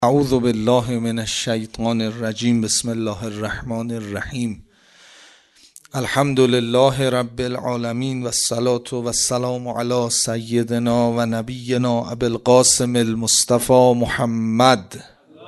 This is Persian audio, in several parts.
اعوذ بالله من الشیطان الرجیم. بسم الله الرحمن الرحیم. الحمد لله رب العالمین و الصلاة و السلام علی سیدنا و نبینا ابی القاسم المصطفى محمد.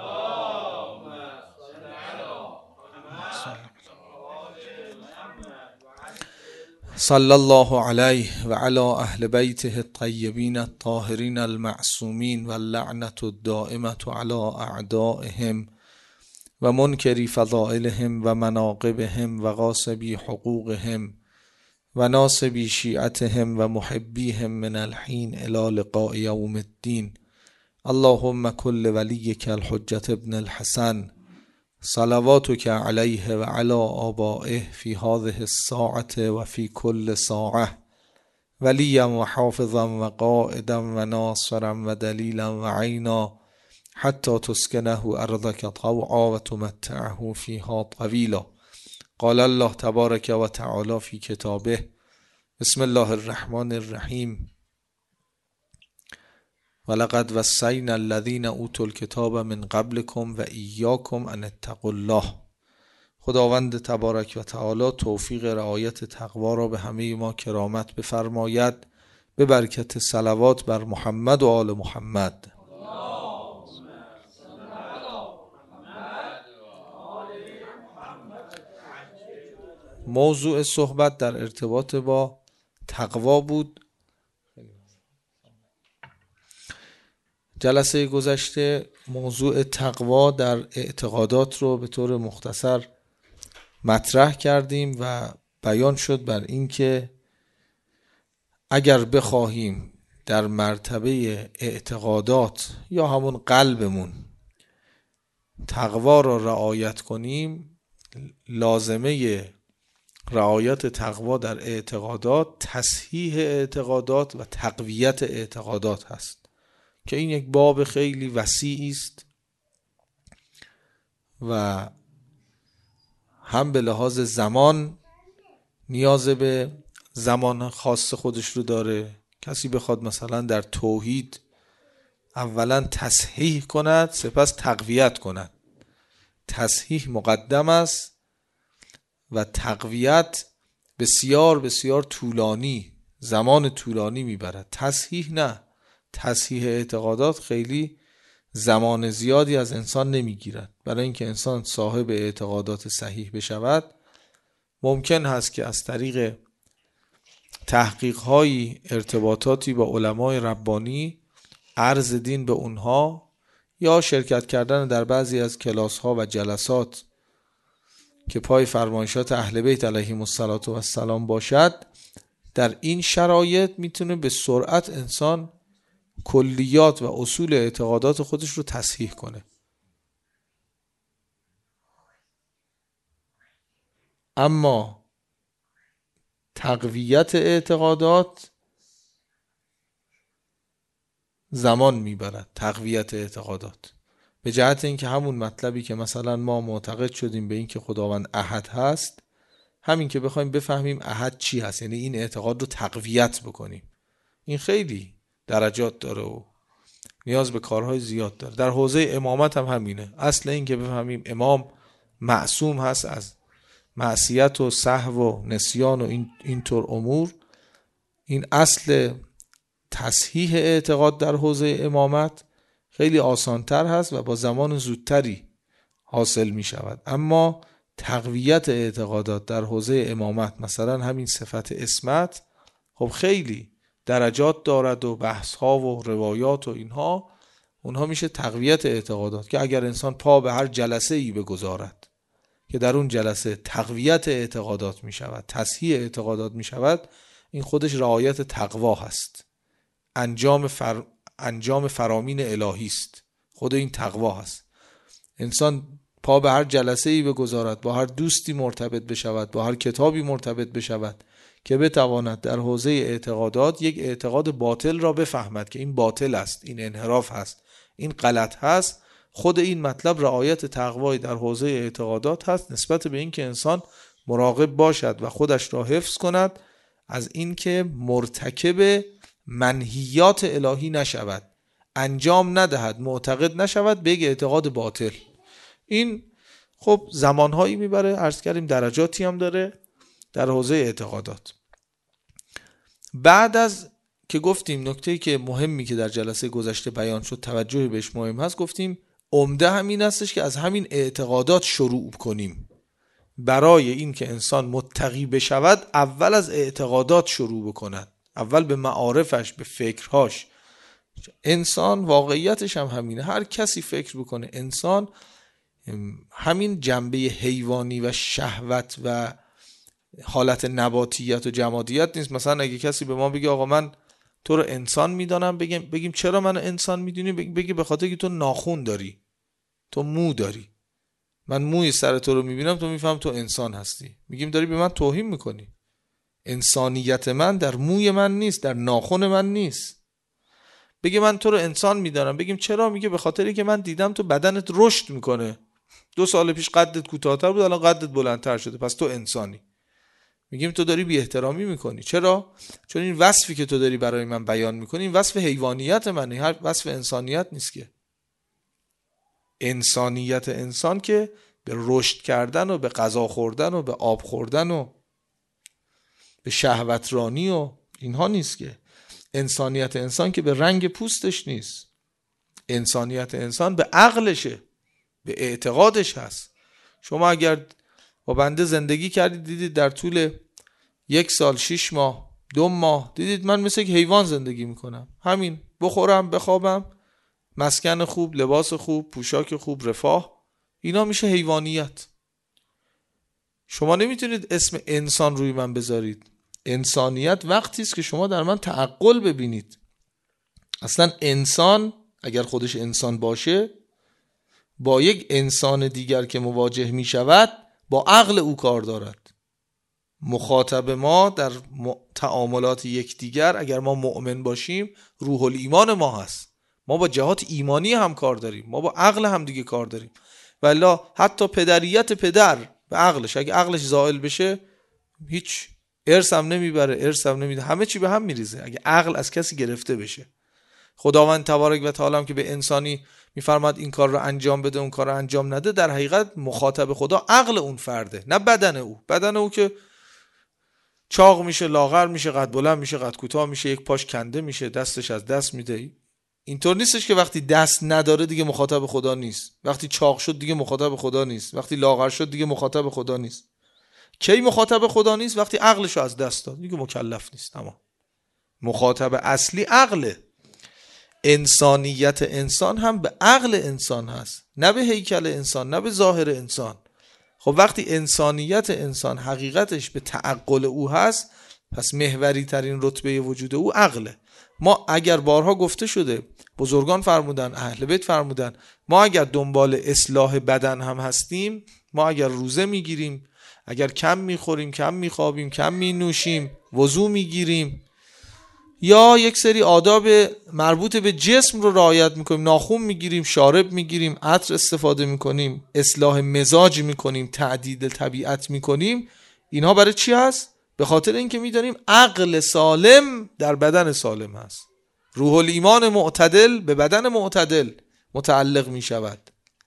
صلی الله علیه و علی اهل بیته الطیبین الطاهرین المعصومین و اللعنة الدائمة علی اعدائهم و منکری فضائلهم و مناقبهم و غاصبی حقوقهم و ناصبی شیعتهم و محبیهم من الحین الی لقاء یوم الدین. اللهم کل ولیک الحجة ابن الحسن صلواتک علیه و علی آبائه فی هذه الساعة و فی کل ساعة ولیا و حافظا و قائدا و ناصرا و دلیلا و عینا حتی تسکنه ارضک طوعا و تمتعه فیها طویلا. قال الله تبارک و تعالی فی کتابه بسم الله الرحمن الرحیم. ولقد وصینا الذین اوتوا الکتاب من قبلکم و ایاکم ان اتقوا الله. خداوند تبارک و تعالی توفیق رعایت تقوا را به همه ما کرامت بفرماید، به برکت صلوات بر محمد و آل محمد. موضوع صحبت در ارتباط با تقوا بود. جلسه گذشته موضوع تقوا در اعتقادات رو به طور مختصر مطرح کردیم و بیان شد بر این که اگر بخواهیم در مرتبه اعتقادات یا همون قلبمون تقوا را رعایت کنیم، لازمه رعایت تقوا در اعتقادات تصحیح اعتقادات و تقویت اعتقادات هست که این یک باب خیلی وسیعی است و هم به لحاظ زمان نیاز به زمان خاص خودش رو داره. کسی بخواد مثلا در توحید اولا تصحیح کند سپس تقویت کند، تصحیح مقدم است و تقویت بسیار بسیار طولانی، زمان طولانی میبرد. تصحیح نه، تصحیح اعتقادات خیلی زمان زیادی از انسان نمیگیرد. برای اینکه انسان صاحب اعتقادات صحیح بشود ممکن هست که از طریق تحقیق‌های ارتباطاتی با علمای ربانی، عرض دین به اونها یا شرکت کردن در بعضی از کلاس‌ها و جلسات که پای فرمایشات اهل بیت علیهم السلام باشد، در این شرایط میتونه به سرعت انسان کلیات و اصول اعتقادات خودش رو تصحیح کنه. اما تقویت اعتقادات زمان میبرد. تقویت اعتقادات به جهت اینکه همون مطلبی که مثلا ما معتقد شدیم به این که خداوند احد هست، همین که بخوایم بفهمیم احد چی هست، یعنی این اعتقاد رو تقویت بکنیم، این خیلی درجات داره و نیاز به کارهای زیاد داره. در حوزه امامت هم همینه. اصل این که بفهمیم امام معصوم هست از معصیت و سهو و نسیان و اینطور امور، این اصل تصحیح اعتقاد در حوزه امامت خیلی آسانتر هست و با زمان زودتری حاصل می شود. اما تقویت اعتقادات در حوزه امامت، مثلا همین صفت اسمت، خب خیلی درجات دارد و بحث ها و روایات و اونها میشه تقویت اعتقادات که اگر انسان پا به هر جلسه ای بگذارد که در اون جلسه تقویت اعتقادات میشود، تصحیح اعتقادات میشود، این خودش رعایت تقوا هست، انجام فرامین الهی است. خود این تقوا هست. انسان پا به هر جلسه ای بگذارد، با هر دوستی مرتبط بشود، با هر کتابی مرتبط بشود که بتواند در حوزه اعتقادات یک اعتقاد باطل را بفهمد که این باطل است، این انحراف هست، این غلط هست. خود این مطلب رعایت تقوای در حوزه اعتقادات هست، نسبت به این که انسان مراقب باشد و خودش را حفظ کند از این که مرتکب منهیات الهی نشود، انجام ندهد، معتقد نشود به یک اعتقاد باطل. این خب زمانهایی میبره، عرض کردیم درجاتی هم داره در حوزه اعتقادات. بعد از که گفتیم نکته‌ای که مهمی که در جلسه گذشته بیان شد توجه بهش مهم هست، گفتیم عمده همین هستش که از همین اعتقادات شروع کنیم. برای این که انسان متقی بشود اول از اعتقادات شروع بکند، اول به معارفش، به فکرهاش. انسان واقعیتش هم همینه، هر کسی فکر بکنه انسان همین جنبه حیوانی و شهوت و حالت نباتیت و جمادیت نیست. مثلا اگه کسی به ما بگه آقا من تو رو انسان میدانم، بگیم چرا من انسان میدونی؟ بگی به خاطر که تو ناخون داری، تو مو داری، من موی سر تو رو میبینم تو میفهم تو انسان هستی. میگیم داری به من توهین میکنی، انسانیت من در موی من نیست، در ناخون من نیست. بگه من تو رو انسان میدانم، بگیم چرا؟ میگه به خاطری که من دیدم تو بدنت رشد میکنه، 2 سال پیش قدت کوتاه‌تر بود الان قدت بلندتر شده، پس تو انسانی. میگیم تو داری بی احترامی میکنی. چرا؟ چون این وصفی که تو داری برای من بیان میکنی این وصف حیوانیت منه، هر وصف انسانیت نیست. که انسانیت انسان که به رشد کردن و به غذا خوردن و به آب خوردن و به شهوترانی و اینها نیست. که انسانیت انسان که به رنگ پوستش نیست، انسانیت انسان به عقلشه، به اعتقادش هست. شما اگر با بنده زندگی کردید دیدید در طول 1 سال 6 ماه 2 ماه دیدید من مثل یک حیوان زندگی میکنم، همین بخورم بخوابم، مسکن خوب، لباس خوب، پوشاک خوب، رفاه، اینا میشه حیوانیت. شما نمیتونید اسم انسان روی من بذارید. انسانیت وقتی است که شما در من تعقل ببینید. اصلا انسان اگر خودش انسان باشه با یک انسان دیگر که مواجه می شود با عقل او کار دارد. مخاطب ما در تعاملات یکدیگر اگر ما مؤمن باشیم روح الایمان ما هست، ما با جهات ایمانی هم کار داریم، ما با عقل هم دیگه کار داریم. والا حتی پدریت پدر به عقلش، اگه عقلش زائل بشه هیچ ارث هم نمیبره، ارث هم نمیده، همه چی به هم میریزه اگه عقل از کسی گرفته بشه. خداوند تبارک و تعالی هم که به انسانی میفرماد این کار رو انجام بده اون کار رو انجام نده، در حقیقت مخاطب خدا عقل اون فرده، نه بدن او. بدن او که چاق میشه، لاغر میشه، قد بلند میشه، قد کوتاه میشه، یک پاش کنده میشه، دستش از دست میده. اینطور نیستش که وقتی دست نداره دیگه مخاطب خدا نیست، وقتی چاق شد دیگه مخاطب خدا نیست، وقتی لاغر شد دیگه مخاطب خدا نیست. کی مخاطب خدا نیست؟ وقتی عقلشو از دست داد دیگه مکلف نیست. اما مخاطب اصلی عقله. انسانیت انسان هم به عقل انسان هست، نه به هیکل انسان، نه به ظاهر انسان. خب وقتی انسانیت انسان حقیقتش به تعقل او هست، پس محوری ترین رتبه وجود او عقله. ما اگر بارها گفته شده، بزرگان فرمودن، اهل بیت فرمودن، ما اگر دنبال اصلاح بدن هم هستیم، ما اگر روزه میگیریم، اگر کم میخوریم، کم میخوابیم، کم مینوشیم، وضو میگیریم، یا یک سری آداب مربوط به جسم رو رعایت میکنیم، ناخن میگیریم، شارب میگیریم، عطر استفاده میکنیم، اصلاح مزاج میکنیم، تعدیل طبیعت میکنیم، اینها برای چی هست؟ به خاطر اینکه میدونیم عقل سالم در بدن سالم هست. روح الایمان معتدل به بدن معتدل متعلق میشود.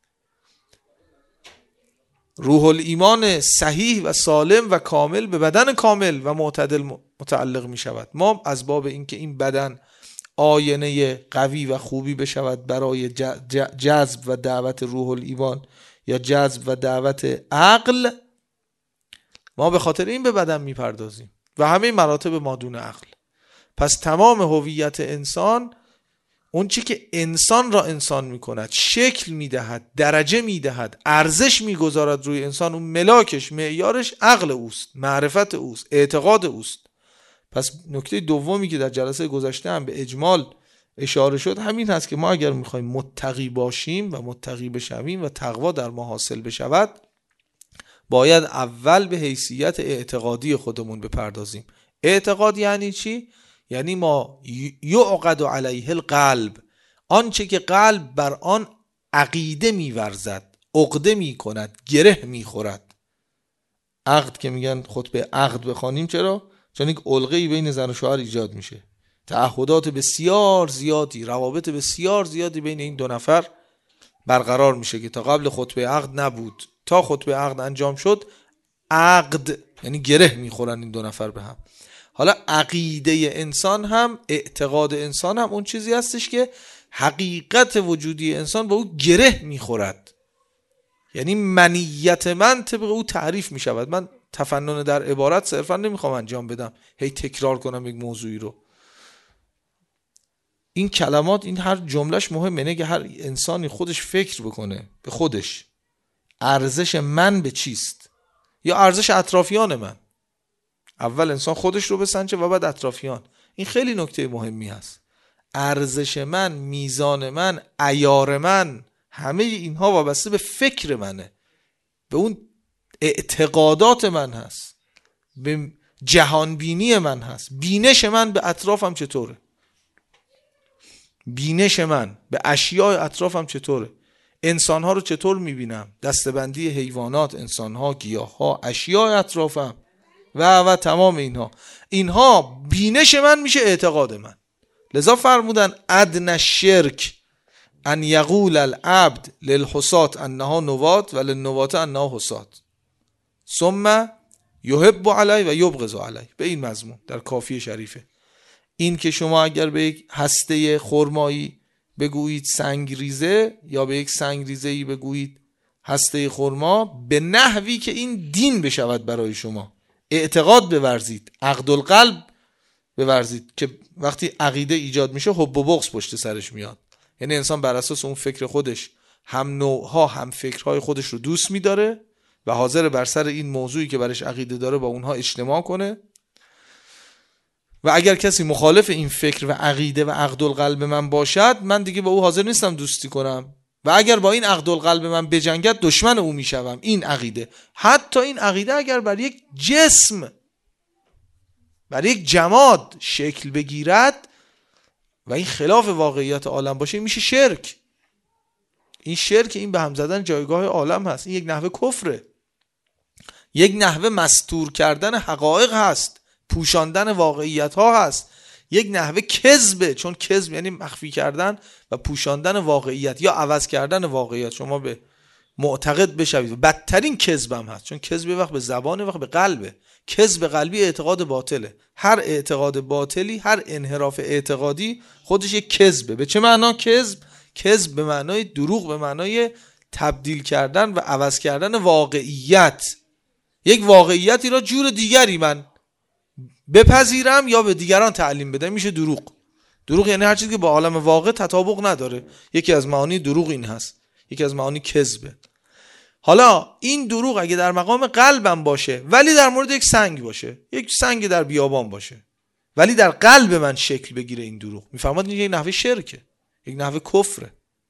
روح الایمان صحیح و سالم و کامل به بدن کامل و معتدل متعلق می شود. ما از باب اینکه این بدن آینه قوی و خوبی بشود برای جذب و دعوت روح الایمان یا جذب و دعوت عقل، ما به خاطر این به بدن می پردازیم و همه مراتب مادون عقل. پس تمام هویت انسان، اون چی که انسان را انسان میکند، شکل میدهد، درجه میدهد، ارزش میگذارد روی انسان، اون ملاکش، معیارش عقل اوست، معرفت اوست، اعتقاد اوست. پس نکته دومی که در جلسه گذشته هم به اجمال اشاره شد همین هست که ما اگر میخوایم متقی باشیم و متقی بشویم و تقوا در ما حاصل بشود، باید اول به حیثیت اعتقادی خودمون بپردازیم. اعتقاد یعنی چی؟ یعنی ما یعقد علیه القلب، آنچه که قلب بر آن عقیده میورزد، عقده میکند، گره میخورد. عقد که میگن خطبه عقد بخوانیم، چرا؟ چون یک علقه‌ای بین زن و شوهر ایجاد میشه. تعهدات بسیار زیادی، روابط بسیار زیادی بین این دو نفر برقرار میشه که تا قبل خطبه عقد نبود. تا خطبه عقد انجام شد، عقد یعنی گره میخورن این دو نفر به هم. حالا عقیده انسان هم، اعتقاد انسان هم اون چیزی هستش که حقیقت وجودی انسان با او گره میخورد. یعنی منیت من طبق او تعریف میشود. من تفنن در عبارت صرفا نمیخوام انجام بدم، هی تکرار کنم یک موضوعی رو. این کلمات، این هر جملهش مهمه، نه که هر انسانی خودش فکر بکنه به خودش ارزش من به چیست، یا ارزش اطرافیان من. اول انسان خودش رو بسنجه و بعد اطرافیان. این خیلی نکته مهمی هست. ارزش من، میزان من، عیار من، همه اینها وابسته به فکر منه، به اون اعتقادات من هست، به جهانبینی من هست. بینش من به اطرافم چطوره، بینش من به اشیاء اطرافم چطوره، انسانها رو چطور میبینم، دستبندی حیوانات، انسانها، گیاهها، اشیاء اطرافم و تمام اینها بینش من میشه اعتقاد من. لذا فرمودن ادنى الشرک ان یقول العبد للحصاة انها نوات و للنوات انها حصاة ثم یحب علی و یبغض علی، به این مضمون در کافی شریفه. این که شما اگر به یک هسته خرمایی بگویید سنگریزه، یا به یک سنگریزه‌ای بگویید هسته خرما، به نحوی که این دین بشود برای شما، اعتقاد بورزید، عقد القلب بورزید، که وقتی عقیده ایجاد میشه حب و بغض پشت سرش میاد. یعنی انسان بر اساس اون فکر خودش هم نوعها هم فکرهای خودش رو دوست میداره و حاضر بر سر این موضوعی که برش عقیده داره با اونها اجتماع کنه. و اگر کسی مخالف این فکر و عقیده و عقد القلب من باشد، من دیگه با او حاضر نیستم دوستی کنم، و اگر با این عقد القلب من بجنگد دشمن او میشوم. این عقیده، حتی این عقیده اگر بر یک جسم، بر یک جماد شکل بگیرد و این خلاف واقعیت عالم باشه، میشه شرک. این شرک، این به هم زدن جایگاه عالم هست. این یک نحوه کفره، یک نحوه مستور کردن حقایق هست، پوشاندن واقعیت ها هست، یک نحوه کذبه. چون کذب یعنی مخفی کردن و پوشاندن واقعیت یا عوض کردن واقعیت، شما به معتقد بشوید. بدترین کذب هم هست، چون کذب وقت به زبانه، وقت به قلبه. کذب قلبی اعتقاد باطله. هر اعتقاد باطلی، هر انحراف اعتقادی خودش یک کذبه. به چه معنا کذب؟ کذب به معنای دروغ، به معنای تبدیل کردن و عوض کردن واقعیت. یک واقعیتی را جور دیگری من بپذیرم یا به دیگران تعلیم بدم، میشه دروغ. دروغ یعنی هر چیزی که با عالم واقع تطابق نداره. یکی از معانی دروغ این هست، یکی از معانی کذبه. حالا این دروغ اگه در مقام قلبم باشه، ولی در مورد یک سنگ باشه، یک سنگ در بیابان باشه، ولی در قلب من شکل بگیره این دروغ، میفهمید این یک نحوه شرکه، یک نحوه کفره.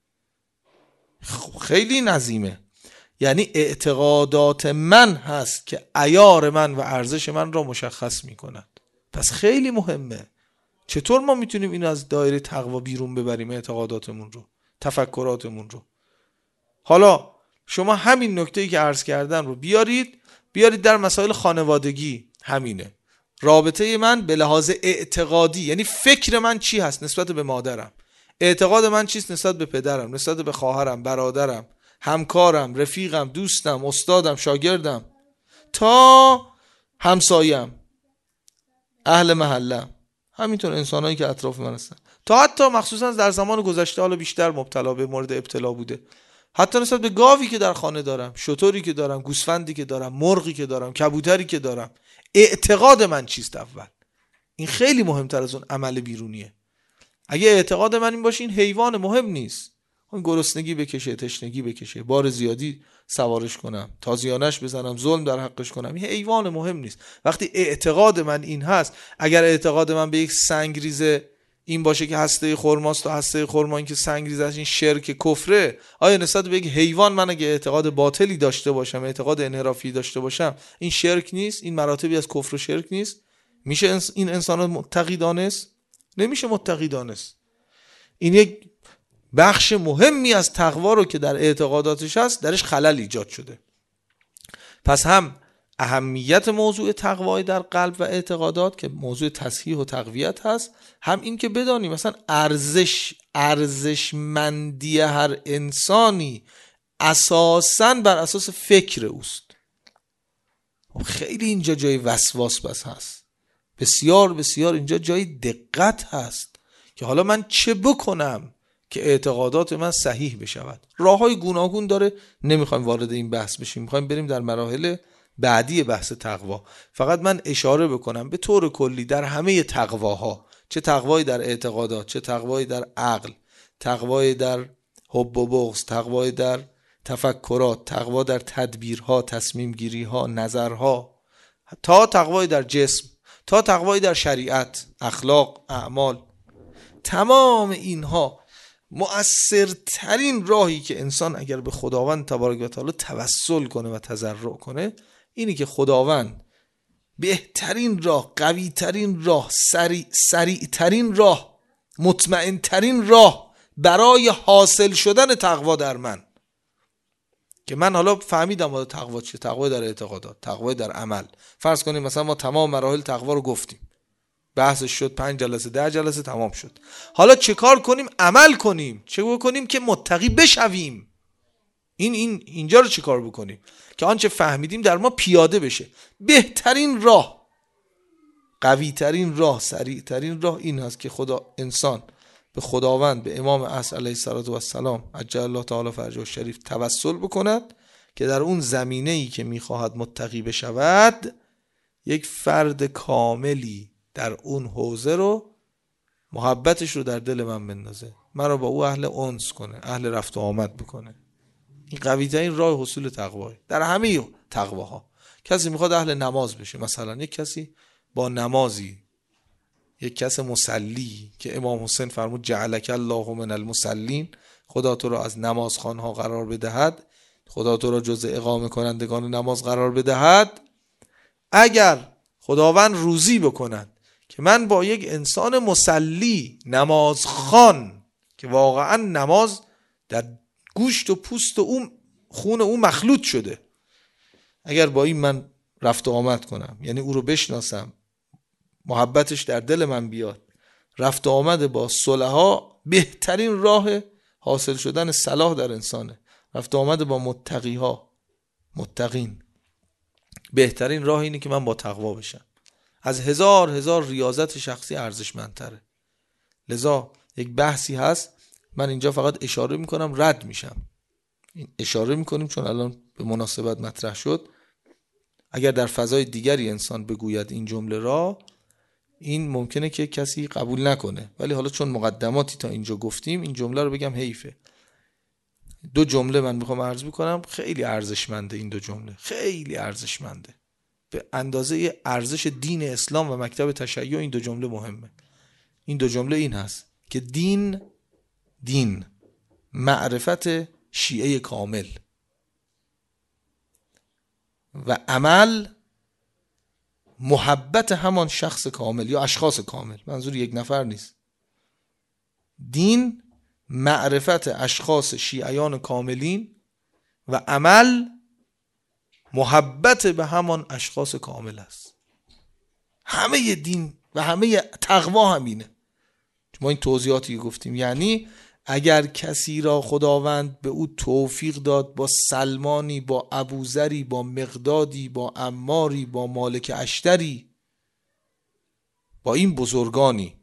خیلی نظیمه. یعنی اعتقادات من هست که عیار من و ارزش من را مشخص میکند. پس خیلی مهمه چطور ما میتونیم این از دایره تقوا بیرون ببریم، اعتقاداتمون رو، تفکراتمون رو. حالا شما همین نکته‌ای که عرض کردن رو بیارید در مسائل خانوادگی. همینه رابطه من به لحاظ اعتقادی، یعنی فکر من چی هست نسبت به مادرم، اعتقاد من چیست نسبت به پدرم، نسبت به خواهرم، برادرم، همکارم، رفیقم، دوستم، استادم، شاگردم، تا همسایم، اهل محلم، همینطور انسانایی که اطراف من هستن، تا حتی مخصوصا در زمان گذشته حالا بیشتر مبتلا به مورد ابتلا بوده، حتی نسبت به گاوی که در خانه دارم، شتری که دارم، گوسفندی که دارم، مرغی که دارم، کبوتری که دارم. اعتقاد من چیست اول؟ این خیلی مهمتر از اون عمل بیرونیه. اگه اعتقاد من این باشه این حیوان مهم نیست، اون گرسنگی بکشه، تشنگی بکشه، بار زیادی سوارش کنم، تازیانش بزنم، ظلم در حقش کنم، این حیوان مهم نیست. وقتی اعتقاد من این هست، اگر اعتقاد من به یک سنگریزه این باشه که هسته خرماست و هسته خرما این که سنگریزه است، این شرک کفره، آیا نسبت به یک حیوان من اگه اعتقاد باطلی داشته باشم، اعتقاد انحرافی داشته باشم، این شرک نیست؟ این مراتبی از کفر و شرک نیست؟ میشه این انسان متقی دانست؟ نمیشه متقی دانست. این یک بخش مهمی از تقوا رو که در اعتقاداتش هست درش خلل ایجاد شده. پس هم اهمیت موضوع تقوای در قلب و اعتقادات که موضوع تصحیح و تقویت هست، هم این که بدانیم مثلا ارزشمندی هر انسانی اساساً بر اساس فکر اوست. خیلی اینجا جای وسواس بس هست، بسیار بسیار اینجا جای دقت هست که حالا من چه بکنم که اعتقادات من صحیح بشود. راههای گوناگون داره، نمیخوایم وارد این بحث بشیم، میخوایم بریم در مراحل بعدی بحث تقوا. فقط من اشاره بکنم به طور کلی در همه تقواها، چه تقوایی در اعتقادات، چه تقوایی در عقل، تقوایی در حب و بغض، تقوایی در تفکرات، تقوا در تدبیرها، تصمیم گیریها، نظرها، تا تقوایی در جسم، تا تقوایی در شریعت، اخلاق، اعمال، تمام اینها مؤثرترین راهی که انسان اگر به خداوند تبارک و تعالی توسل کنه و تضرع کنه اینی که خداوند بهترین راه، قویترین راه، سریعترین راه، مطمئنترین راه برای حاصل شدن تقوا در من، که من حالا فهمیدم تقوا چیه، تقوا در اعتقادات، تقوا در عمل. فرض کنیم مثلا ما تمام مراحل تقوا رو گفتیم، بحثش شد 5 جلسه 10 جلسه تمام شد. حالا چه کار کنیم؟ عمل کنیم. چه بکنیم که متقی بشویم؟ اینجا رو چه کار بکنیم که آنچه فهمیدیم در ما پیاده بشه؟ بهترین راه، قویترین راه، سریعترین راه این هست که انسان به خداوند، به امام اصل علیه السلام عجل الله تعالی فرجه الشریف توسل بکند که در اون زمینه‌ای که میخواهد متقی بشود یک فرد کاملی در اون حوزه رو، محبتش رو در دل من بندازه، من رو با او اهل انس کنه، اهل رفت و آمد بکنه. این قوی ترین راه حصول تقواه در همه تقواها. کسی میخواد اهل نماز بشه، مثلا یک کسی با نمازی، یک کس مصلی که امام حسین فرمود جعلک الله من المصلین، خدا تو را از نمازخوانها قرار بدهد، خدا تو را جزء اقامه کنندگان نماز قرار بدهد. اگر خداوند روزی بکند که من با یک انسان مصلی، نمازخوان که واقعا نماز در گوشت و پوست و اون خون او مخلوط شده، اگر با این من رفت و آمد کنم، یعنی او رو بشناسم، محبتش در دل من بیاد، رفت و آمد با صلحا، بهترین راه حاصل شدن صلاح در انسانه. رفت و آمد با متقین، بهترین راه اینه که من با تقوا بشم. از هزار ریاضت شخصی ارزشمندتره. لذا یک بحثی هست، من اینجا فقط اشاره میکنم، رد میشم. اشاره میکنیم چون الان به مناسبت مطرح شد. اگر در فضای دیگری انسان بگوید این جمله را، این ممکنه که کسی قبول نکنه، ولی حالا چون مقدماتی تا اینجا گفتیم این جمله رو بگم حیفه. 2 جمله من میخوام عرض بکنم، خیلی ارزشمنده این 2 جمله، خیلی ارزشمنده، به اندازه ارزش دین اسلام و مکتب تشیع این 2 جمله مهمه. این 2 جمله این هست که دین معرفت شیعه کامل و عمل محبت همان شخص کامل یا اشخاص کامل، منظور یک نفر نیست. دین معرفت اشخاص شیعیان کاملین و عمل محبت به همان اشخاص کامل است. همه دین و همه تقوا همینه. ما این توضیحاتی گفتیم، یعنی اگر کسی را خداوند به او توفیق داد با سلمانی، با ابوذری، با مقدادی، با عماری، با مالک اشتری، با این بزرگانی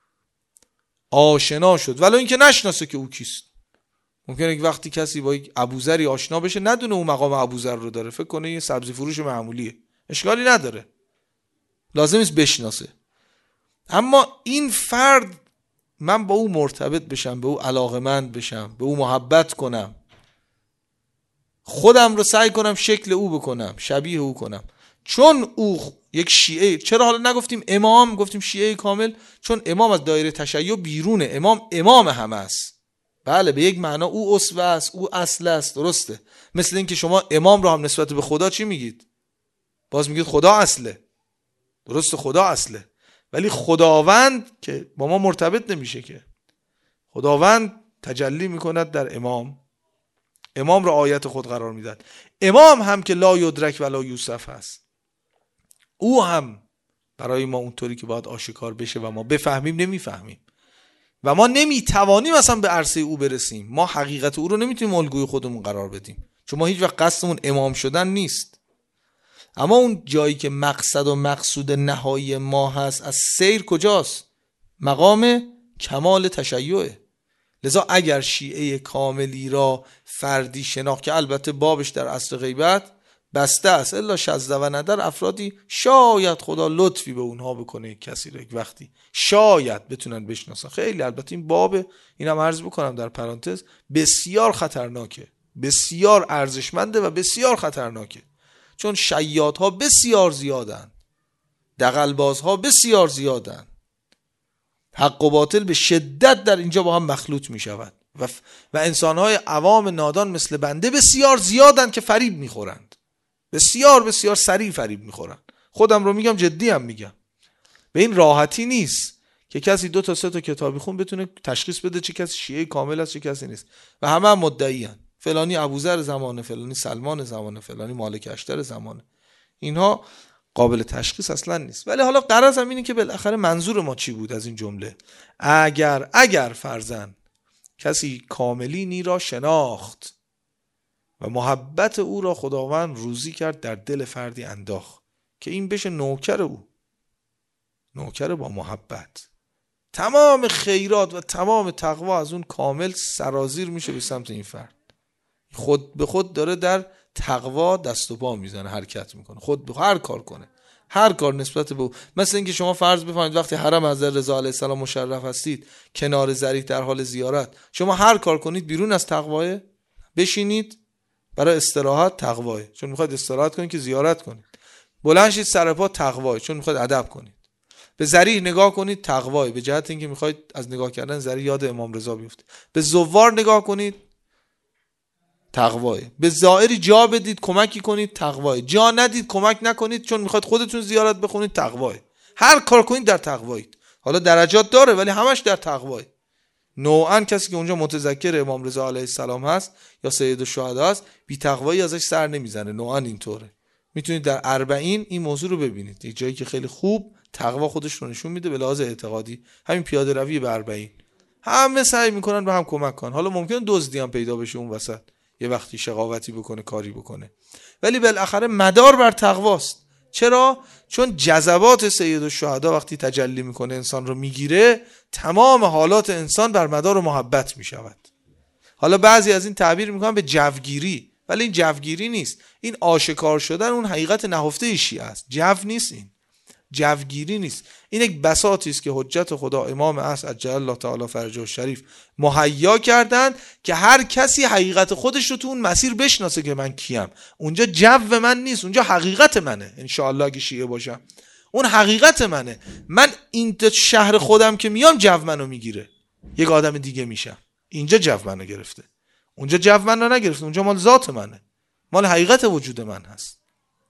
آشنا شد، ولی اینکه نشناسه که او کیست. ممکنه یک وقتی کسی با یک ابوذری آشنا بشه ندونه اون مقام ابوذر رو داره، فکر کنه یه سبزی فروش معمولیه، اشکالی نداره، لازم نیست بشناسه. اما این فرد من با او مرتبط بشم، به او علاقمند بشم، به او محبت کنم، خودم رو سعی کنم شکل او بکنم، شبیه او کنم، چون او یک شیعه. چرا حالا نگفتیم امام، گفتیم شیعه کامل؟ چون امام از دایره تشیع بیرونه، امام همه است. بله، به یک معنا او اسوه است، او اصل است، درسته. مثل این که شما امام رو هم نسبت به خدا چی میگید؟ باز میگید خدا اصله، درسته، خدا اصله، ولی خداوند که با ما مرتبط نمیشه که. خداوند تجلی میکند در امام، امام رو آیت خود قرار میدن. امام هم که لا یدرک ولا یوصف هست، او هم برای ما اونطوری که باید آشکار بشه و ما بفهمیم نمیفهمیم و ما نمیتوانیم اصلا به عرصه او برسیم. ما حقیقت او رو نمیتونیم الگوی خودمون قرار بدیم، چون ما هیچ وقت قصدمون امام شدن نیست. اما اون جایی که مقصد و مقصود نهایی ما هست از سیر کجاست؟ مقام کمال تشیعه. لذا اگر شیعه کاملی را فردی شناخت، که البته بابش در اصل غیبت بسته است، الا شذ و ندر، افرادی شاید خدا لطفی به اونها بکنه کسی را یک وقتی شاید بتونن بشناسن. خیلی البته این باب، اینم عرض بکنم در پرانتز، بسیار خطرناکه، بسیار ارزشمنده و بسیار خطرناکه، چون شیادها بسیار زیادن، دغلبازها بسیار زیادن، حق و باطل به شدت در اینجا با هم مخلوط می شود و انسانهای عوام نادان مثل بنده بسیار زیادن که فریب می خورند، بسیار بسیار سریع فریب می خورند. خودم رو میگم، جدی هم میگم، به این راحتی نیست که کسی 2 تا 3 تا کتابی خون بتونه تشخیص بده چه کسی شیعه کامل است چه کسی نیست و همه هم مدعی هستند. فلانی ابوذر زمانه، فلانی سلمان زمانه، فلانی مالک اشتر زمانه. اینها قابل تشخیص اصلا نیست. ولی حالا غرضم اینه که بالاخره منظور ما چی بود از این جمله؟ اگر فرضاً کسی کاملینی را شناخت و محبت او را خداوند روزی کرد در دل فردی انداخت که این بشه نوکر او، نوکر با محبت، تمام خیرات و تمام تقوا از اون کامل سرازیر میشه به سمت این فرد. خود به خود داره در تقوا دست و پا میزنه، حرکت میکنه، خود به هر کار کنه، هر کار نسبت به او. مثل اینکه شما فرض بفرمایید وقتی حرم حضرت رضا علیه السلام مشرف هستید، کنار ضریح در حال زیارت، شما هر کار کنید بیرون از تقواه، بشینید برای استراحت تقواه، چون میخواید استراحت کنید که زیارت کنید، بلند شید سر پا تقواه، چون میخواید ادب کنید، به ضریح نگاه کنید تقواه، به جهت اینکه میخواید از نگاه کردن ضریح یاد امام رضا بیفته، به زوار نگاه کنید تقواه، به زائری جا بدید کمکی کنید تقواه، جا ندید کمک نکنید چون میخواید خودتون زیارت بخونید تقواه. هر کار کنید در تقواید. حالا درجات داره ولی همش در تقواه. نوعا کسی که اونجا متذکر امام رضا علیه السلام هست یا سید الشهدا هست، بی تقوایی ازش سر نمیزنه، نوعا اینطوره. میتونید در 40 این موضوع رو ببینید، یک جایی که خیلی خوب تقوا خودش رو نشون میده به لحاظ اعتقادی. همین پیاده روی به 40 همه سعی میکنن به هم کمک کنن. حالا ممکنه دزدی هم پیدا بشه اون وسط، یه وقتی شقاوتی بکنه، کاری بکنه، ولی بالاخره مدار بر تقواست. چرا؟ چون جذبات سید الشهدا وقتی تجلی میکنه انسان رو میگیره، تمام حالات انسان بر مدار محبت میشود. حالا بعضی از این تعبیر میکنن به جوگیری، ولی این جوگیری نیست، این آشکار شدن اون حقیقت نهفته شیعه است. جو نیست، این جوگیری نیست، این یک بساطی است که حجت خدا امام عصر عجل الله تعالی فرجه الشریف مهیا کردند که هر کسی حقیقت خودش رو تو اون مسیر بشناسه که من کیم. اونجا جو من نیست، اونجا حقیقت منه. انشاءالله اگه شیعه باشم اون حقیقت منه. من این شهر خودم که میام جو منو میگیره، یک آدم دیگه میشم. اینجا جو منو گرفته، اونجا جو منو نگرفته، اونجا مال ذات منه، مال حقیقت وجود من هست.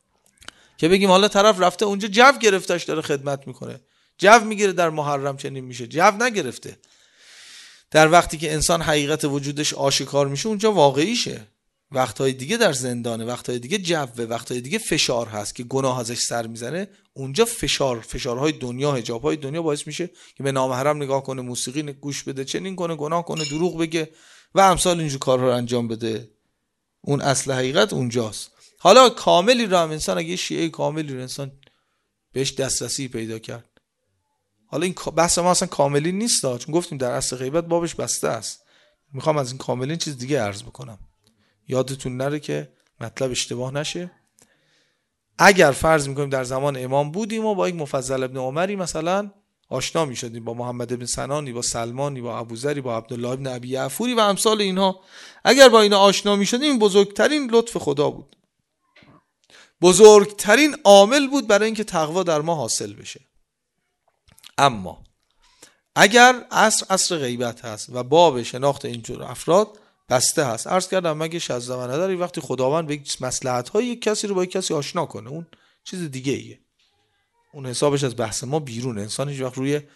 که بگیم حالا طرف رفته اونجا جو گرفتش داره خدمت میکنه، جو میگیره در محرم چنین میشه، جو نگرفته. در وقتی که انسان حقیقت وجودش آشکار میشه اونجا واقعیشه. وقتهای دیگه در زندانه، وقتهای دیگه جوه، وقتهای دیگه فشار هست که گناه ازش سر میزنه. اونجا فشارهای دنیا، حجابهای دنیا باعث میشه که به نامحرم نگاه کنه، موسیقی گوش بده، چنین کنه، گناه کنه، دروغ بگه و امثال اینجور کارها رو انجام بده. اون اصل حقیقت اونجاست. حالا کاملی رو هم انسان، اگه شیعه کاملی رو انسان بهش دسترسی پیدا کرد، حالا این بحث ما اصلا کاملی نیست، چون گفتیم در اصل غیبت بابش بسته است. میخوام از این کاملین چیز دیگه عرض بکنم، یادتون نره که مطلب اشتباه نشه. اگر فرض میکنیم در زمان امام بودیم و با یک مفضل ابن عمری مثلا آشنا میشدیم، با محمد ابن سنانی، با سلمانی، با ابوذری، با عبدالله ابن ابی عفوری و امثال اینها، اگر با اینا آشنا میشدیم، بزرگترین لطف خدا بود، بزرگترین عامل بود برای اینکه تقوا در ما حاصل بشه. اما اگر عصر غیبت هست و باب شناخت اینجور افراد بسته هست، عرض کردم مگه شذ و نداری، وقتی خداوند به مصلحت های یک کسی رو با یک کسی آشنا کنه، اون چیز دیگه ایه، اون حسابش از بحث ما بیرون. انسان هیچ وقت روی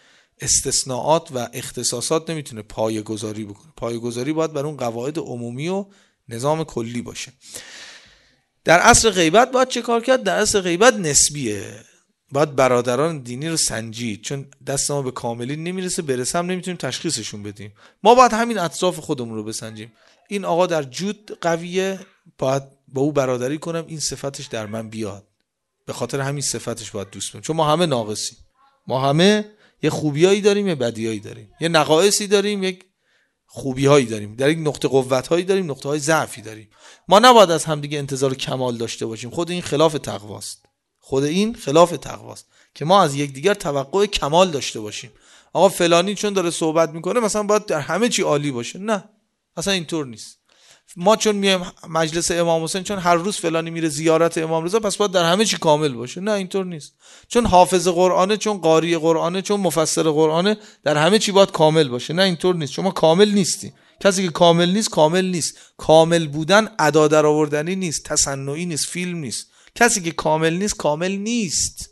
استثناءات و اختصاصات نمیتونه پایه‌گذاری بکنه. پایه‌گذاری باید بر اون قواعد عمومی و نظام کلی باشه. در عصر غیبت باید چه کار کرد؟ در عصر غیبت نسبیه، باید برادران دینی رو سنجید، چون دست ما به کاملی نمیرسه، برسه هم نمیتونیم تشخیصشون بدیم. ما باید همین اطراف خودمون رو بسنجیم. این آقا در جود قویه، باید با او برادری کنم، این صفتش در من بیاد، به خاطر همین صفتش باید دوست کنم، چون ما همه ناقصیم، ما همه یه خوبیایی داریم یه بدیایی داریم، یه نقایصی داریم یک خوبی‌هایی داریم، در یک نقطه قوت‌هایی داریم، نقطه‌های ضعفی داریم. ما نباید از همدیگه انتظار کمال داشته باشیم. خود این خلاف تقواست. خود این خلاف تقواست که ما از یکدیگر توقع کمال داشته باشیم. آقا فلانی چون داره صحبت میکنه مثلا باید در همه چی عالی باشه. نه، اصلا اینطور نیست. ما چون میایم مجلس امام حسین، چون هر روز فلانی میره زیارت امام رضا، پس باید در همه چی کامل باشه. نه، اینطور نیست. چون حافظ قرآنه، چون قاری قرآنه، چون مفسر قرآنه، در همه چی باید کامل باشه. نه، اینطور نیست. شما کامل نیستی. کسی که کامل نیست کامل نیست. کامل بودن ادا در آوردنی نیست، تصنعی نیست، فیلم نیست. کسی که کامل نیست کامل نیست.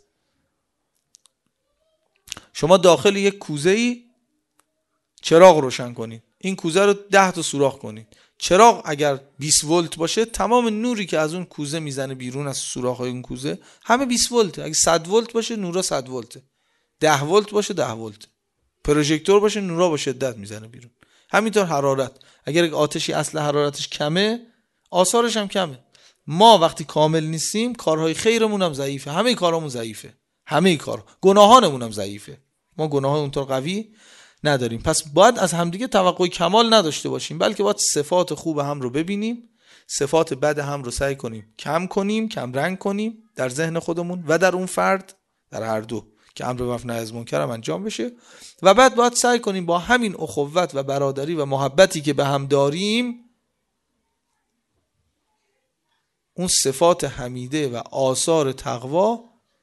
شما داخل یک کوزه‌ای چراغ روشن کنید، این کوزه رو 10 تا سوراخ کنید. چراغ اگر 20 ولت باشه، تمام نوری که از اون کوزه میزنه بیرون از سوراخ‌های اون کوزه همه 20 ولته. اگه 100 ولت باشه نورا 100 ولته، 10 ولت باشه 10 ولته. پروژکتور باشه نورا با شدت میزنه بیرون. همینطور حرارت، اگر یک آتشی اصل حرارتش کمه، آثارش هم کمه. ما وقتی کامل نیستیم، کارهای خیرمون هم ضعیفه، همه کارامون ضعیفه، همه کار، گناهانمون هم ضعیفه. ما گناه اونطور قوی نداریم. پس باید از همدیگه توقع کمال نداشته باشیم، بلکه باید صفات خوب هم رو ببینیم، صفات بد هم رو سعی کنیم کم کنیم، کم رنگ کنیم در ذهن خودمون و در اون فرد، در هر دو، که امر به معروف نهی از منکر هم انجام بشه. و بعد باید سعی کنیم با همین اخوت و برادری و محبتی که به هم داریم، اون صفات حمیده و آثار تقوا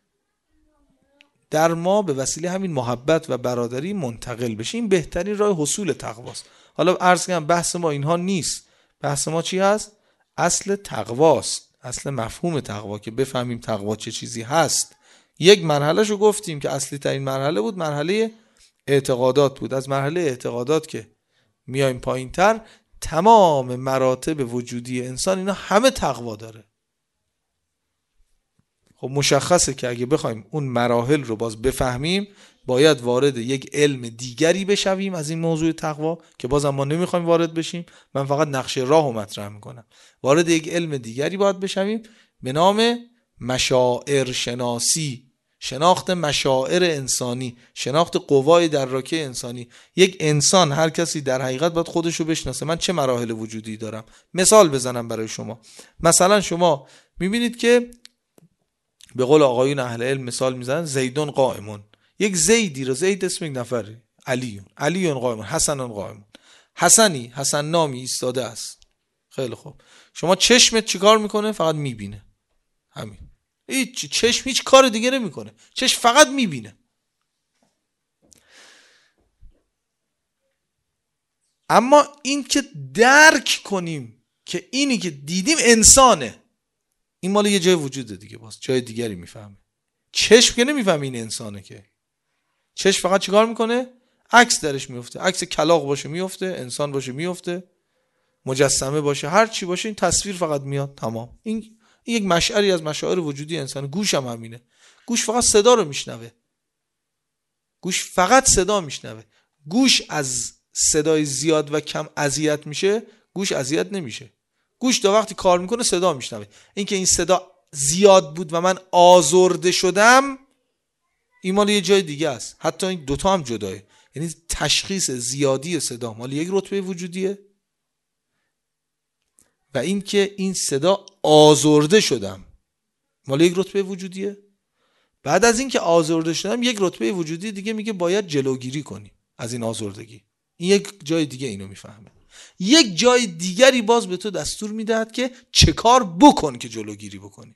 در ما به وسیله همین محبت و برادری منتقل بشه. این بهترین راه حصول تقواست. حالا عرض کنم بحث ما اینها نیست. بحث ما چی هست؟ اصل تقواست، اصل مفهوم تقوا، که بفهمیم تقوا چه چیزی هست. یک مرحلهشو گفتیم که اصلی ترین مرحله بود، مرحله اعتقادات بود. از مرحله اعتقادات که میایم پایین تر، تمام مراتب وجودی انسان اینا همه تقوا داره. خب مشخصه که اگه بخوایم اون مراحل رو باز بفهمیم، باید وارد یک علم دیگری بشویم از این موضوع تقوا، که بازم ما نمیخوایم وارد بشیم. من فقط نقشه راهو مطرح میکنم. وارد یک علم دیگری باید بشویم به نام مشاعر شناسی، شناخت مشاعر انسانی، شناخت قوای دراکه انسانی. یک انسان، هر کسی در حقیقت باید خودشو بشناسه. من چه مراحل وجودی دارم؟ مثال بزنم برای شما. مثلا شما میبینید که به قول آقایون اهل علم مثال میزنن، زیدون قائمون. یک زیدی رو، زید اسم یک نفره، علیون قائمون، حسنون قائمون. حسن نامی ایستاده است. خیلی خوب. شما چشمت چیکار میکنه؟ فقط میبینه. همین. چشم هیچ کار دیگه نمیکنه. چشم فقط میبینه. اما این که درک کنیم که اینی که دیدیم انسانه، این مال یه جای وجوده دیگه، باز جای دیگری میفهمه. چشم که نمیفهمه این انسانه، که چشم فقط چیکار میکنه؟ عکس درش میفته. عکس کلاغ باشه میفته، انسان باشه میفته، مجسمه باشه، هر چی باشه این تصویر فقط میاد. تمام. این یک مشعری از مشاعر وجودی انسان. گوش هم همینه. گوش فقط صدا رو میشنوه. گوش فقط صدا میشنوه. گوش از صدای زیاد و کم اذیت میشه، گوش اذیت نمیشه. گوش تا وقتی کار میکنه صدا میشنوه. این که این صدا زیاد بود و من آزرده شدم، این مال یه جای دیگه است. حتی این دوتا هم جداه. یعنی تشخیص زیادی صدا مال یک رتبه وجودیه، و این که این صدا آزرده شدم مال یک رتبه وجودیه. بعد از این که آزرده شدم، یک رتبه وجودی دیگه میگه باید جلوگیری کنی از این آزردگی. این یک جای دیگه اینو میفهمه. یک جای دیگری باز به تو دستور میدهد که چه کار بکن که جلوگیری بکنی.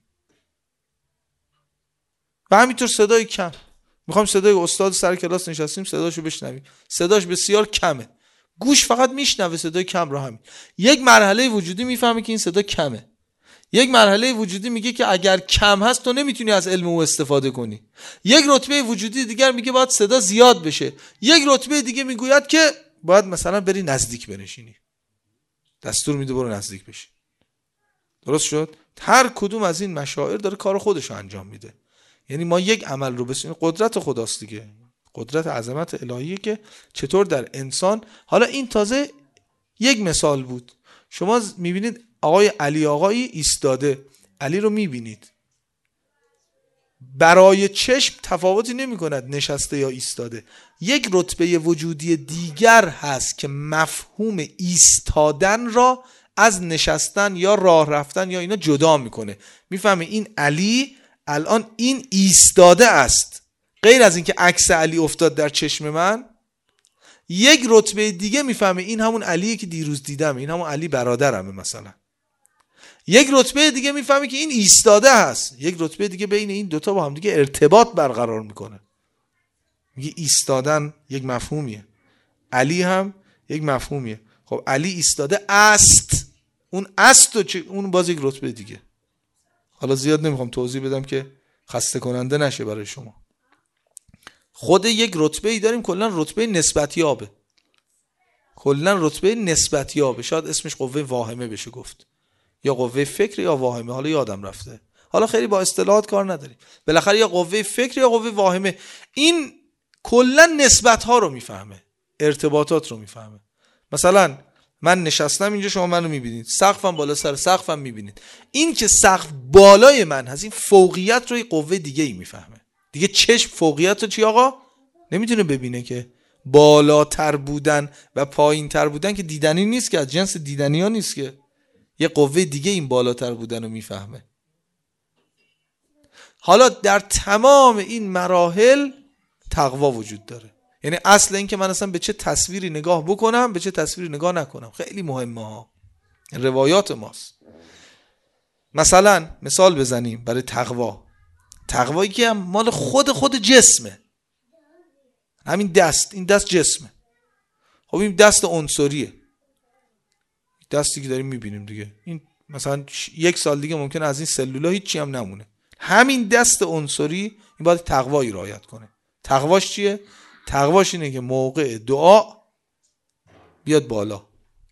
و همینطور صدای کم. میخوام صدای استاد سر کلاس نشستیم صداشو بشنویم، صداش بسیار کمه، گوش فقط میشنوه صدای کم رو. همین یک مرحله وجودی میفهمه که این صدا کمه. یک مرحله وجودی میگه که اگر کم هست تو نمیتونی از علم او استفاده کنی. یک رتبه وجودی دیگر میگه باید صدا زیاد بشه. یک رتبه دیگه میگوید که باید مثلا بری نزدیک بنشینی. دستور میده برو نزدیک بشی. درست شد؟ هر کدوم از این مشاعر داره کار خودش رو انجام میده. یعنی ما یک عمل رو بسیم، قدرت خداست دیگه، قدرت عظمت الهیه که چطور در انسان. حالا این تازه یک مثال بود. شما میبینید آقای علی آقایی ایستاده، علی رو میبینید برای چشم تفاوتی نمی کند نشسته یا ایستاده. یک رتبه وجودی دیگر هست که مفهوم ایستادن را از نشستن یا راه رفتن یا اینا جدا میکنه. میفهمه این علی الان این ایستاده است، غیر از این که عکس علی افتاد در چشم من. یک رتبه دیگه میفهمه این همون علیه که دیروز دیدم، این همون علی برادرمه مثلا. یک رتبه دیگه میفهمه که این ایستاده هست. یک رتبه دیگه بین این دوتا با هم دیگه ارتباط برقرار میکنه. میگه ایستادن یک مفهومیه، علی هم یک مفهومیه. خب علی ایستاده است، اون است و اون باز یک رتبه دیگه. حالا زیاد نمیخوام توضیح بدم که خسته کننده نشه برای شما. خود یک رتبه ای داریم، کلا رتبه نسبتیابه. کلا رتبه نسبتیابه، شاید اسمش قوه واهمه بشه گفت، یا قوه فکر یا واهمه، حالا یادم رفته. حالا خیلی با اصطلاحات کار نداریم، بالاخره یا قوه فکر یا قوه واهمه. این کلا نسبت ها رو میفهمه، ارتباطات رو میفهمه. مثلا من نشستم اینجا، شما منو میبینید، سقفم بالا سر سقفم میبینید. این که سقف بالای من هست، این فوقیت رو قوه دیگه ای میفهمه. دیگه چشم فوقیت رو چی آقا نمیتونه ببینه که. بالاتر بودن و پایین تر بودن که دیدنی نیست، که از جنس دیدنی ها نیست، که یه قوه دیگه این بالاتر بودن رو میفهمه. حالا در تمام این مراحل تقوا وجود داره. یعنی اصل این که من اصلا به چه تصویری نگاه بکنم، به چه تصویری نگاه نکنم، خیلی مهمه ها، روایات ماست. مثلا مثال بزنیم برای تقوا. تقوایی که هم مال خود جسمه، همین دست، این دست جسمه. خب این دست عنصریه، دستی که داریم میبینیم دیگه. این مثلا 1 سال دیگه ممکنه از این سلولا هیچی هم نمونه. همین دست عنصری این باید تقوایی رعایت کنه. تقواش چیه؟ تقواش اینه که موقع دعا بیاد بالا.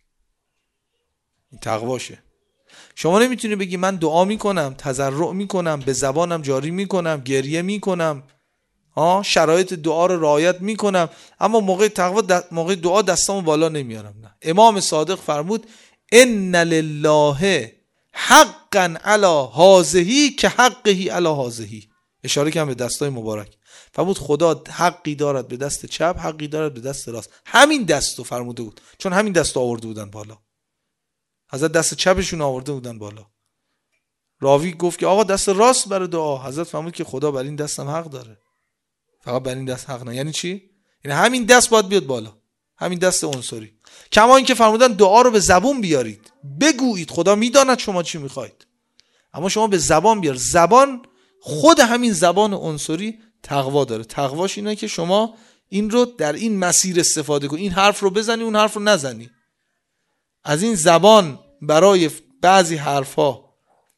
این تقواشه. شما نمیتونی بگی من دعا میکنم، تضرع میکنم، به زبانم جاری میکنم، گریه میکنم، شرایط دعا رو رعایت میکنم، اما موقع تقوا موقع دعا دستامو بالا نمیارم. نه. امام صادق فرمود ان لله حقا علی هذه که حقه علی هذه. اشاره کنم به دستای مبارک. فرمود خدا حقی دارد به دست چپ، حقی دارد به دست راست. همین دستو فرموده بود، چون همین دستو آورده بودن بالا. حضرت دست چپشون آورده بودن بالا. راوی گفت که آقا دست راست برای دعا. حضرت فرمود که خدا بر این دستم حق داره، فقط بر این دست حق نه. یعنی چی؟ یعنی همین دست باید بیاد بالا، همین دست عنصری. کما اینکه فرمودن دعا رو به زبون بیارید، بگویید، خدا میداند شما چی میخواید، اما شما به زبان بیار. زبان، خود همین زبان عنصری تقوا داره. تقواش اینه که شما این رو در این مسیر استفاده کنی، این حرف رو بزنی، اون حرف رو نزنی. از این زبان برای بعضی حرفا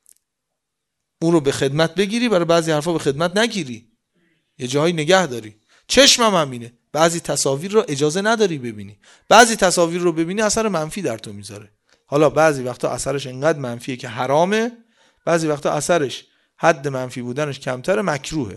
اون رو به خدمت بگیری، برای بعضی حرفا به خدمت نگیری، یه جایی نگه داری. چشمم همینه، بعضی تصاویر رو اجازه نداری ببینی، بعضی تصاویر رو ببینی اثر منفی در تو میذاره. حالا بعضی وقتا اثرش انقدر منفیه که حرامه، بعضی وقتا اثرش حد منفی بودنش کمتر، مکروهه.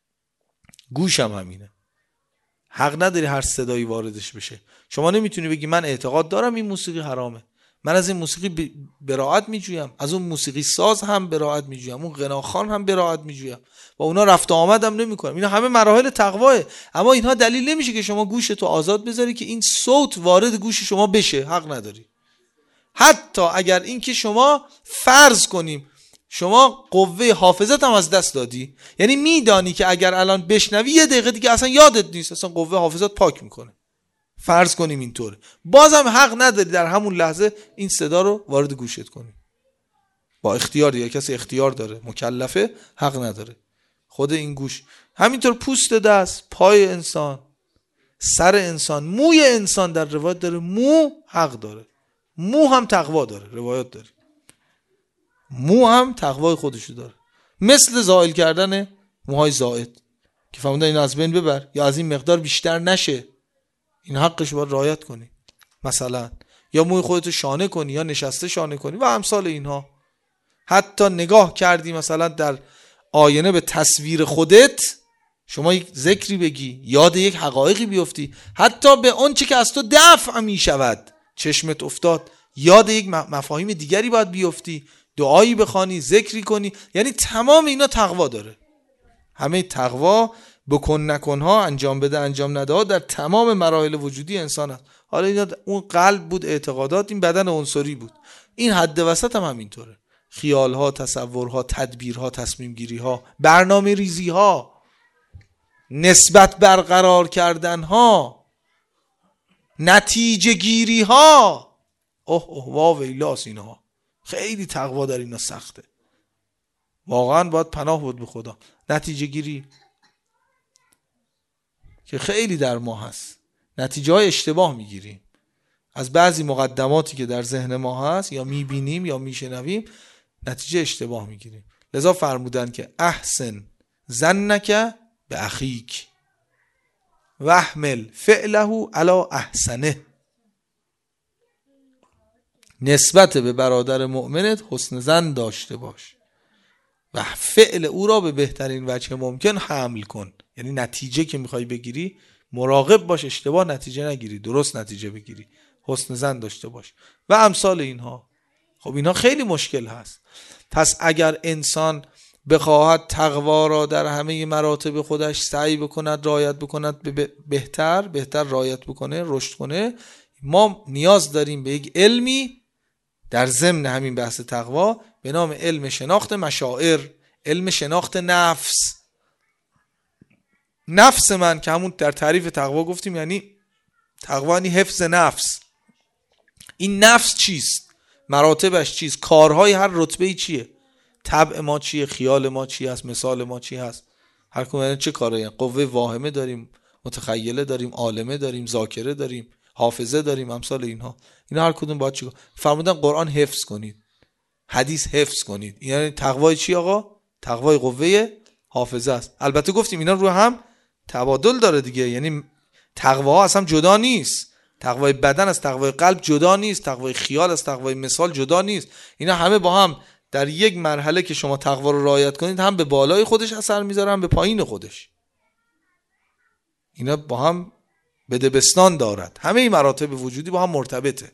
گوشم همینه، حق نداری هر صدایی واردش بشه. شما نمیتونی بگی من اعتقاد دارم این موسیقی حرامه، من از این موسیقی براعت میجویم، از اون موسیقی ساز هم براعت میجویم، اون غناخوان هم براعت میجویم، با اونا رفت و آمدم نمیکنم. اینا همه مراحل تقواه، اما اینها دلیل نمیشه که شما گوشتو آزاد بذاری که این صوت وارد گوش شما بشه. حق نداری. حتی اگر این که شما فرض کنیم شما قوه حافظت هم از دست دادی، یعنی میدانی که اگر الان بشنوی 1 دقیقه دیگه اصلا یادت نیست، اصلا قوه حافظت پاک میکنه. فرض کنیم اینطوره، بازم حق نداری در همون لحظه این صدا رو وارد گوشت کنی. با اختیار، یا کسی اختیار داره، مکلفه، حق نداره. خود این گوش همینطور، پوست دست، پای انسان، سر انسان، موی انسان در روایت داره مو حق داره، مو هم تقوا داره. روایت داره مو هم تقوای خودشو داره، مثل زائل کردن موهای زائد که فرمودن اینو از بین ببر یا از این مقدار بیشتر نشه، این حقش باید رعایت کنی مثلا. یا موی خودتو شانه کنی یا نشسته شانه کنی و امثال اینها. حتی نگاه کردی مثلا در آینه به تصویر خودت، شما یک ذکری بگی، یاد یک حقایقی بیفتی، حتی به اون چی که از تو دفع می شود چشمت افتاد، یاد یک مفاهیم دیگری باید بیفتی، دعایی بخوانی، ذکری کنی. یعنی تمام اینا تقوا داره. همه تقوا بکن نکنها، انجام بده انجام نده ها در تمام مراحل وجودی انسان هست. حالا اینا اون قلب بود، اعتقادات، این بدن عنصری بود. این حد وسط هم همینطوره. خیالها، تصورها، تدبیرها، تصمیم گیریها، برنامه ریزیها، نسبت برقرار کردنها، نتیجه گیریها. اوه وا ویلاس اینها. خیلی تقوا در اینا سخته. واقعا باید پناه بود به خدا. نتیجه گیری که خیلی در ما هست، نتیجه های اشتباه میگیریم از بعضی مقدماتی که در ذهن ما هست یا میبینیم یا میشنویم، نتیجه اشتباه میگیریم. لذا فرمودن که احسن ظنک به اخیک واحمل فعله علی احسنه. نسبت به برادر مؤمنت حسن ظن داشته باش و فعل او را به بهترین وجه ممکن حمل کن. یعنی نتیجه که میخوای بگیری مراقب باش اشتباه نتیجه نگیری، درست نتیجه بگیری، حسن ظن داشته باش و امثال اینها. خب اینها خیلی مشکل هست. پس اگر انسان بخواهد تقوا را در همه مراتب خودش سعی بکند، رعایت بکند، بهتر رعایت بکنه، رشد کنه، ما نیاز داریم به یک علمی در ضمن همین بحث تقوا به نام علم شناخت مشاعر، علم شناخت نفس. نفس من که همون در تعریف تقوا گفتیم، یعنی تقوا یعنی حفظ نفس. این نفس چیست؟ مراتبش چیست؟ کارهای هر رتبه‌ای چیه؟ طبع ما چیه؟ خیال ما چی هست؟ مثال ما چی هست؟ هر کدوم چه کارایی؟ قوه واهمه داریم، متخیله داریم، عالمه داریم، ذاکره داریم، حافظه داریم، امثال اینها. اینا هر کدوم باید چیکار؟ فرمودن قرآن حفظ کنید، حدیث حفظ کنید. یعنی تقوای چی آقا؟ تقوای قوه حافظه است. البته گفتیم اینا رو هم تبادل داره دیگه. یعنی تقوا اصلا جدا نیست. تقوای بدن از تقوای قلب جدا نیست، تقوای خیال از تقوای مثال جدا نیست. اینا همه با هم در یک مرحله که شما تقوا رو رعایت کنید، هم به بالای خودش اثر میذاره، هم به پایین خودش. اینا با هم بدبستان دارد. همه این مراتب وجودی با هم مرتبطه.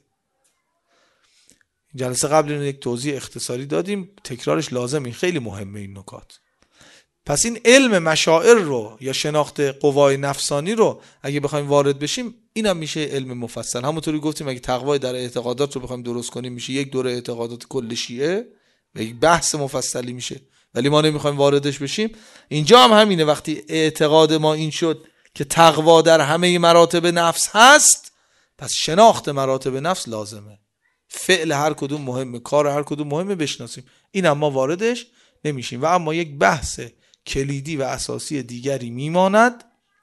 جلسه قبل اینو یک توضیح اختصاری دادیم، تکرارش لازمه، خیلی مهمه این نکات. پس این علم مشاعر رو یا شناخت قوای نفسانی رو اگه بخوایم وارد بشیم، اینم میشه علم مفصل. همونطوری گفتیم اگه تقوای در اعتقادات رو بخوایم درست کنیم، میشه یک دوره اعتقادات کل شیعه و یک بحث مفصلی میشه. ولی ما نمیخوایم واردش بشیم. اینجا هم همینه. وقتی اعتقاد ما این شد که تقوا در همه مراتب نفس هست، پس شناخت مراتب نفس لازمه. فعل هر کدوم مهمه، کار هر کدوم مهمه بشناسیم. این هم ما واردش نمیشیم. و اما یک بحث کلیدی و اساسی دیگری میماند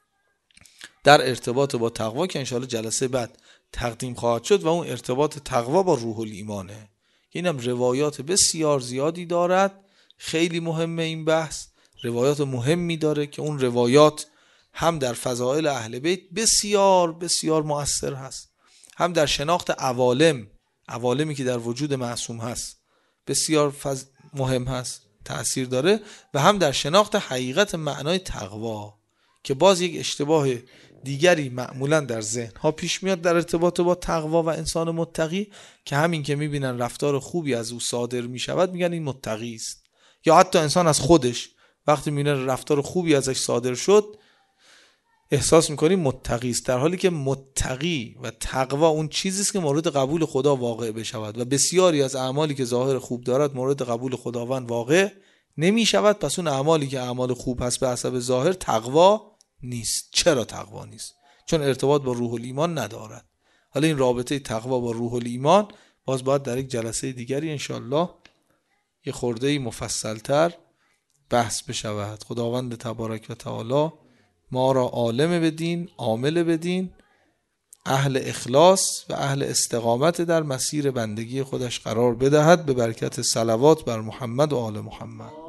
در ارتباط با تقوا که انشاءالله جلسه بعد تقدیم خواهد شد و اون ارتباط تقوا با روح الایمانه. اینم روایات بسیار زیادی دارد. خیلی مهمه این بحث. روایات مهمی داره که اون روایات هم در فضائل اهل بیت بسیار بسیار مؤثر هست، هم در شناخت عوالمی که در وجود معصوم هست بسیار مهم هست، تأثیر داره، و هم در شناخت حقیقت معنای تقوا که باز یک اشتباه دیگری معمولا در ذهن ها پیش میاد در ارتباط با تقوا و انسان متقی، که همین که میبینن رفتار خوبی از او صادر میشود میگن این متقی است. یا حتی انسان از خودش وقتی میبینه رفتار خوبی ازش صادر شد احساس میکنیم متقی است، در حالی که متقی و تقوا اون چیزی است که مورد قبول خدا واقع بشود و بسیاری از اعمالی که ظاهر خوب دارد مورد قبول خداوند واقع نمی شود. پس اون اعمالی که اعمال خوب هست به حسب ظاهر تقوا نیست. چرا تقوا نیست؟ چون ارتباط با روح الایمان ندارد. حالا این رابطه تقوا با روح الایمان باز باید در یک جلسه دیگری انشالله یه خرده‌ای مفصل‌تر بحث بشود. خداوند تبارک و تعالی ما را عالم بدین، عامل بدین، اهل اخلاص و اهل استقامت در مسیر بندگی خودش قرار بدهد، به برکت صلوات بر محمد و آل محمد.